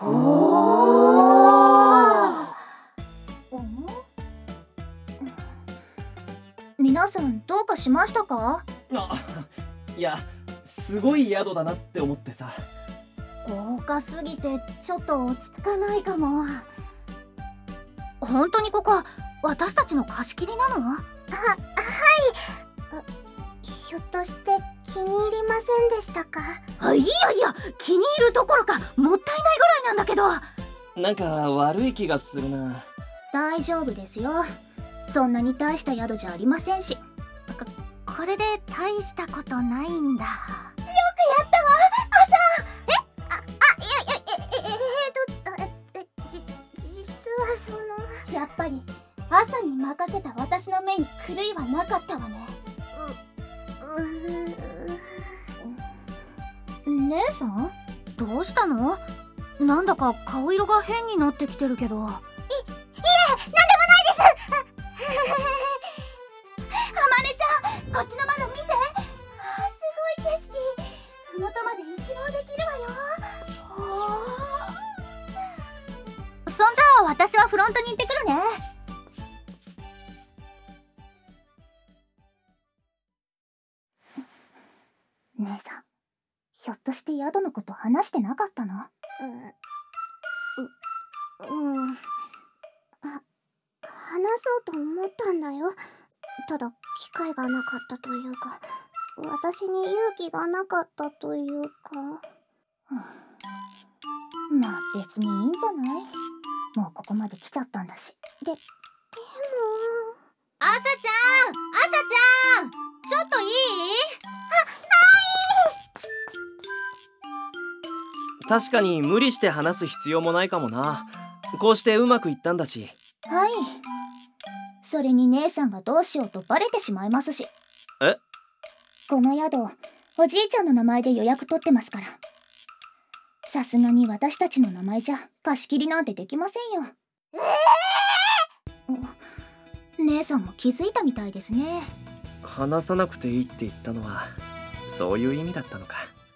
皆さんどうかしましたか？ いや、すごい宿だなって思ってさ。 豪華すぎてちょっと落ち着かないかも。本当にここ私たちの貸し切りなの？ はい。ひょっとして気に入りませんでしたか？ いや気に入るどころかもったいないぐらいなんだけど。 なんか悪い気がするな。 大丈夫ですよ。そんなに大した宿じゃありませんし。これで大したことないんだ。よくやったわ、 実はやっぱり朝に任せた私の目に狂いはなかったわね。 姉さんどうしたの？なんだか顔色が変になってきてるけど。 なんでもないですあまねちゃん、こっちの窓見て。すごい景色。麓まで一望できるわよ。 そんじゃあ私はフロントに行ってくるね。 姉さん、ひょっとして宿のこと話してなかったの？話そうと思ったんだよ。ただ機会がなかったというか、私に勇気がなかったというか。まあ別にいいんじゃない？もうここまで来ちゃったんだし。でも朝ちゃんちょっといい？ 確かに無理して話す必要もないかもな。こうしてうまくいったんだし。 はい。それに姉さんがどうしようとバレてしまいますし。 え？ この宿、おじいちゃんの名前で予約取ってますから。さすがに私たちの名前じゃ貸し切りなんてできませんよ。姉さんも気づいたみたいですね。 話さなくていいって言ったのはそういう意味だったのか。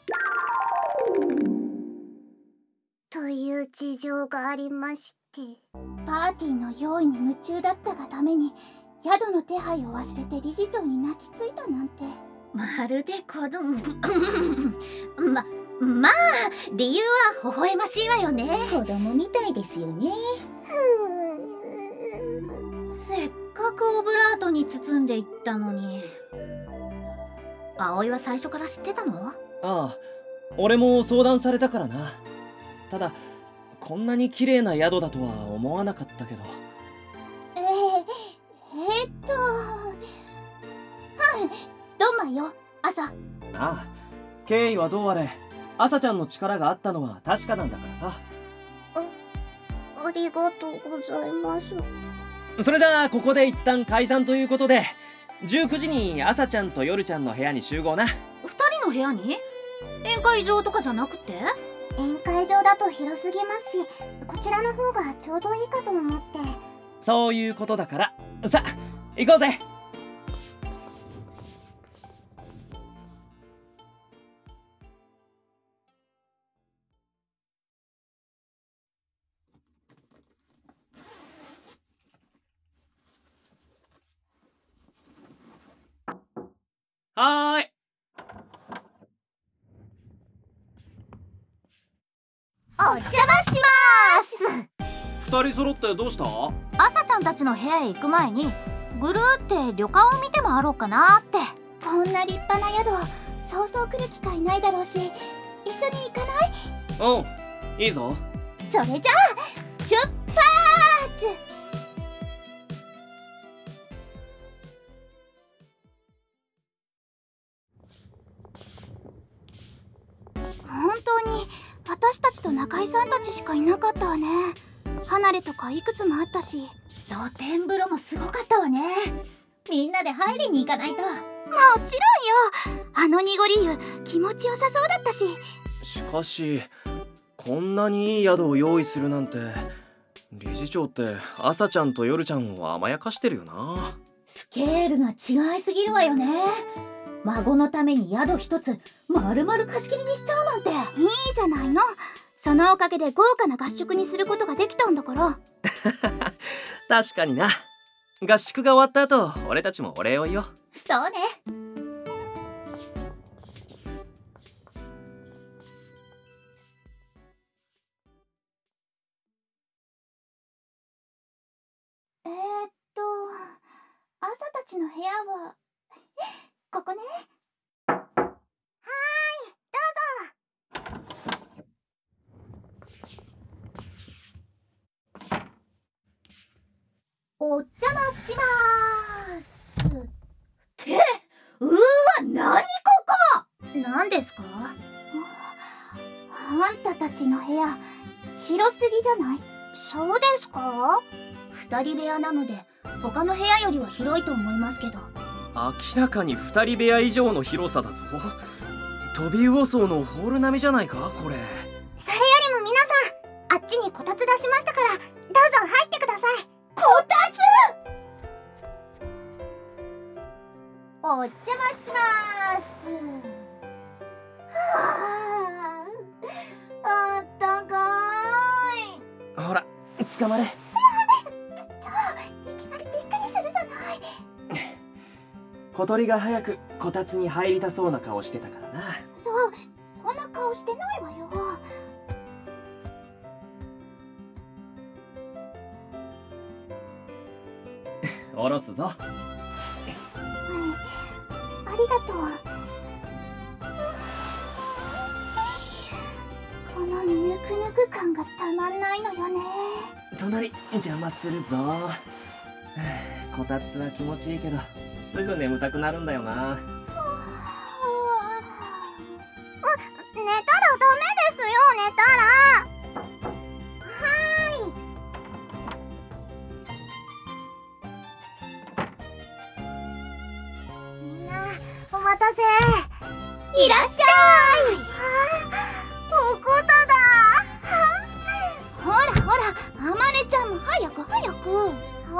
という事情がありまして、パーティーの用意に夢中だったがために宿の手配を忘れて理事長に泣きついたなんて。 まるで子供まあ理由は微笑ましいわよね。子供みたいですよね。せっかくオブラートに包んでいったのに。葵は最初から知ってたの？ ああ、俺も相談されたからな。ただこんなに綺麗な宿だとは思わなかったけど。 どんまいよ、朝。 ああ、経緯はどうあれ朝ちゃんの力があったのは確かなんだからさ。 ありがとうございます。 それじゃあここで一旦解散ということで、19時に朝ちゃんと夜ちゃんの部屋に集合な。 2人の部屋に？宴会場とかじゃなくて？ 宴会場だと広すぎますし、こちらの方がちょうどいいかと思って。 そういうことだから、さあ行こうぜ。はーい。 お邪魔しまーす。 2人揃ってどうした？ 朝ちゃんたちの部屋へ行く前にぐるーって旅館を見て回ろうかなって。 こんな立派な宿そうそう来る機会ないだろうし、一緒に行かない？ おう、いいぞ。 それじゃあ出発！本当に私たちと中井さんたちしかいなかったわね。離れとかいくつもあったし、 露天風呂もすごかったわね。みんなで入りに行かないと。 もちろんよ。あの濁り湯気持ちよさそうだったし。 しかしこんなにいい宿を用意するなんて、理事長って朝ちゃんと夜ちゃんを甘やかしてるよな。 スケールが違いすぎるわよね。孫のために宿一つ丸々貸し切りにしちゃうなんて。 いいじゃないの。 そのおかげで豪華な合宿にすることができたんだから。 確かにな。合宿が終わった後、俺たちもお礼を言おう。 そうね。朝たちの部屋はここね。はーい、どうぞ。お邪魔しまーす。ってうわ、なにここ。何ですか？あんたたちの部屋広すぎじゃない？そうですか？二人部屋なので他の部屋よりは広いと思いますけど。 明らかに2人部屋以上の広さだぞ。飛び魚荘のホール並みじゃないかこれ。 それよりも皆さん、あっちにこたつ出しましたからどうぞ入ってください。こたつお邪魔しまーす。はあ、あったかーい。 ほら捕まれ。 いきなりびっくりするじゃない。 小鳥が早くこたつに入りたそうな顔してたからな。 そんな顔してないわよ。 下ろすぞ。 ありがとう。このぬくぬく感がたまんないのよね。 隣邪魔するぞ。こたつは気持ちいいけどすぐ眠たくなるんだよな。 寝たらダメですよ。寝たら。はーい。みんなお待たせ。いらっしゃい。おこただ。ほらほら、あまねちゃんも早く早く。あ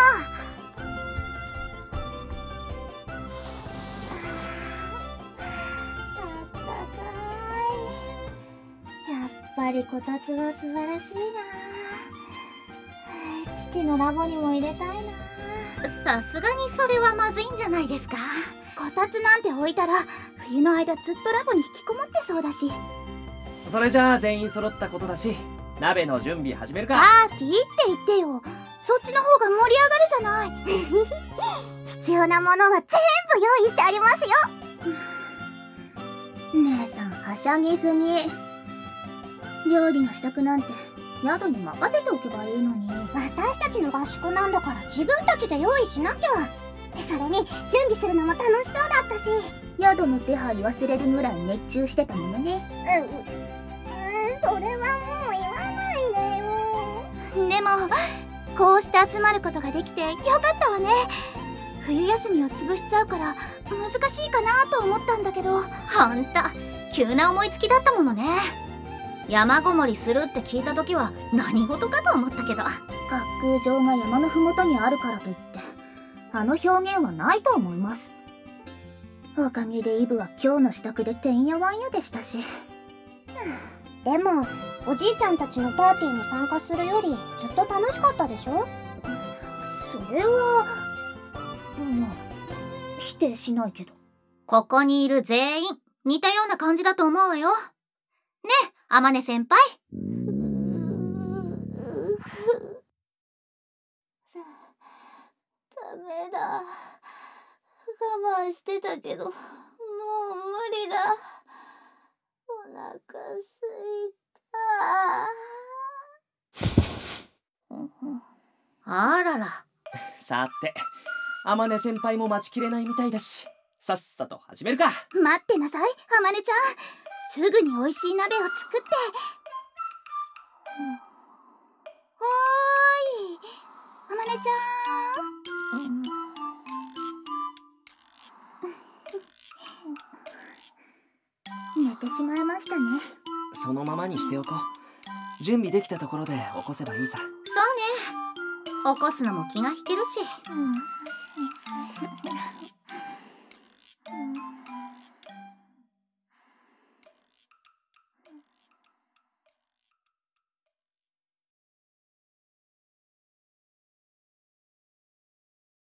ったかい。やっぱりこたつは素晴らしいな。父のラボにも入れたいな。さすがにそれはまずいんじゃないですか。こたつなんて置いたら冬の間ずっとラボに引きこもってそうだし。 それじゃあ全員揃ったことだし鍋の準備始めるか。 パーティーって言ってよ。そっちの方が盛り上がるじゃない。必要なものは全部用意してありますよ。 姉さんはしゃぎすぎ。料理の支度なんて宿に任せておけばいいのに。 私たちの合宿なんだから自分たちで用意しなきゃ。それに準備するのも楽しそうだったし。 宿の手配忘れるぐらい熱中してたものね。 それはもう言わないでよ。でもこうして集まることができてよかったわね。冬休みを潰しちゃうから難しいかなと思ったんだけど。ほんと急な思いつきだったものね。山ごもりするって聞いた時は何事かと思ったけど。 滑空場が山のふもとにあるからといってあの表現はないと思います。おかげでイブは今日の支度でてんやわんやでしたし。 でもおじいちゃんたちのパーティーに参加するよりずっと楽しかったでしょ。 それは否定しないけど。 ここにいる全員似たような感じだと思うわよ。ねえ、あまね先輩。ダメだ。我慢してたけどもう無理だ。お腹すいた。あらら。 さてあまね先輩も待ちきれないみたいだしさっさと始めるか。 待ってなさい、あまねちゃん。すぐに美味しい鍋を作って。おーい、あまねちゃん。 寝てしまいましたね。 そのままにしておこう。準備できたところで起こせばいいさ。 そうね、起こすのも気が引けるし。